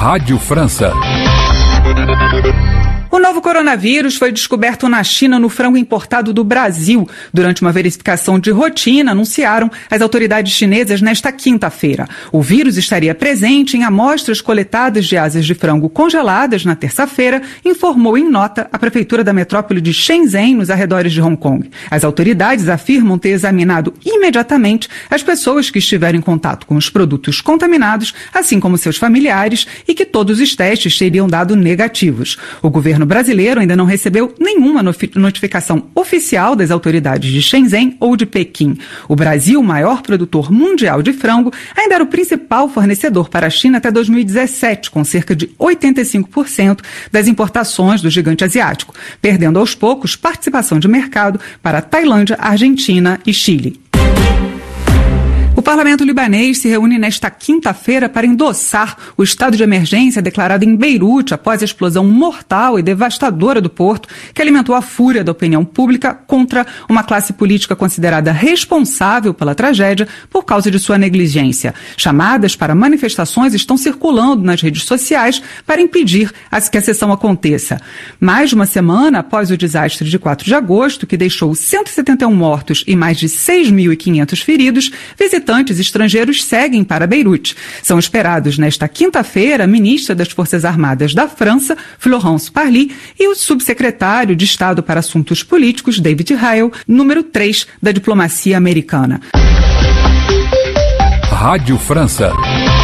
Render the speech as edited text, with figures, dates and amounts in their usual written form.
Rádio França. O novo coronavírus foi descoberto na China no frango importado do Brasil. Durante uma verificação de rotina, anunciaram as autoridades chinesas nesta quinta-feira. O vírus estaria presente em amostras coletadas de asas de frango congeladas na terça-feira, informou em nota a prefeitura da metrópole de Shenzhen, nos arredores de Hong Kong. As autoridades afirmam ter examinado imediatamente as pessoas que estiveram em contato com os produtos contaminados, assim como seus familiares, e que todos os testes teriam dado negativos. O governo brasileiro ainda não recebeu nenhuma notificação oficial das autoridades de Shenzhen ou de Pequim. O Brasil, maior produtor mundial de frango, ainda era o principal fornecedor para a China até 2017, com cerca de 85% das importações do gigante asiático, perdendo aos poucos participação de mercado para Tailândia, Argentina e Chile. O parlamento libanês se reúne nesta quinta-feira para endossar o estado de emergência declarado em Beirute após a explosão mortal e devastadora do porto, que alimentou a fúria da opinião pública contra uma classe política considerada responsável pela tragédia por causa de sua negligência. Chamadas para manifestações estão circulando nas redes sociais para impedir que a sessão aconteça. Mais de uma semana após o desastre de 4 de agosto, que deixou 171 mortos e mais de 6.500 feridos, visitantes estrangeiros seguem para Beirute. São esperados nesta quinta-feira a ministra das Forças Armadas da França, Florence Parly, e o subsecretário de Estado para Assuntos Políticos, David Hale, número 3 da diplomacia americana. Rádio França.